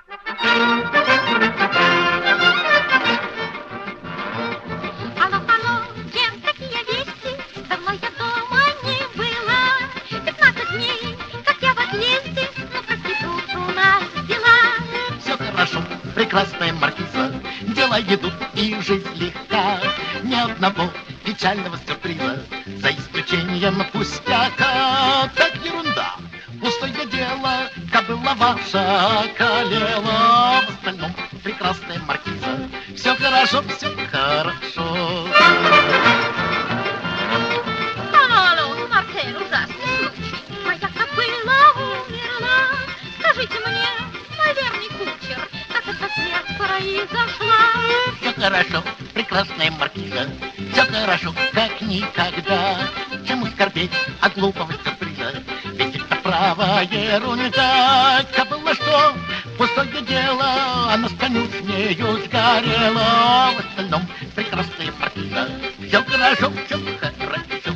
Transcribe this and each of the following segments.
Алло, алло, чем такие вести? Давно я дома не была. 15 дней, как я в отъезде, но прости, тут у нас дела. Все хорошо, прекрасная маркиза, дела идут и жизнь легка. Ни одного печального сюрприза, за исключением пустяка. Так ерунда, пустое дело, кобыла ваша околела. В остальном прекрасная маркиза, все хорошо, все хорошо. Алло, Марсель, ужасный случай. Моя кобыла умерла. Скажите мне, мой верный кучер, как эта смерть произошла? Все хорошо, прекрасная маркиза, все хорошо, как никогда. Чему скорбеть от глупого сюрприза? Ведь это право ерунда. Кобыла что? Пустое дело, она с коню с нею сгорела. В остальном прекрасная маркиза, все хорошо, все хорошо.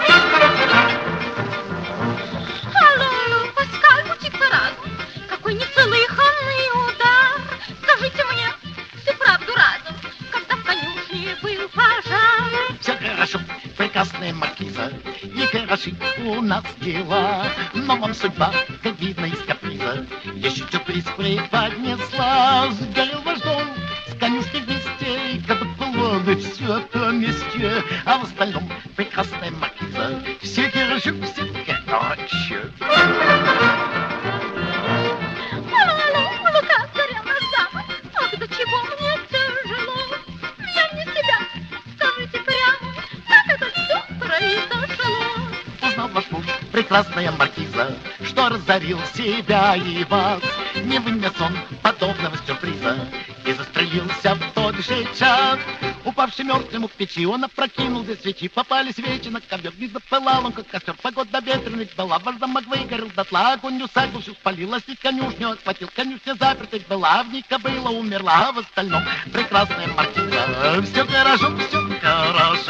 Алло, Паскаль, будьте разум. Какой неслыханный удар. Скажите мне всю правду разом, когда в конюшне был пожар. Все хорошо, прекрасная маркиза, не хороши у нас дела. Но вам судьба, как видно из каприза, еще сюрприз преподнесла. Сгорел ваш дом, с конюшней вместе, и когда полоны все по месте. А в остальном прекрасная маркиза, все хорошо, все хорошо. Алло, Лука, царевна дама, ах, до чего мне тяжело. Я не себя, скажите прямо, как это все произошло. Узнал ваш муж, прекрасная маркиза, что разорил себя и вас. Не вынес он подобного сюрприза и застрелился в тот же час. Упавший мертвым в печи, он опрокинул две свечи. Попали свечи на ковер, не запылал он, как костер. Погода ветреных была, ваш замок выгорел дотла. Огонь усадился, спалилась и конюшню отхватил. Конюшня запертой была, в ней кобыла умерла. А в остальном прекрасная маркиза, все хорошо, все хорошо.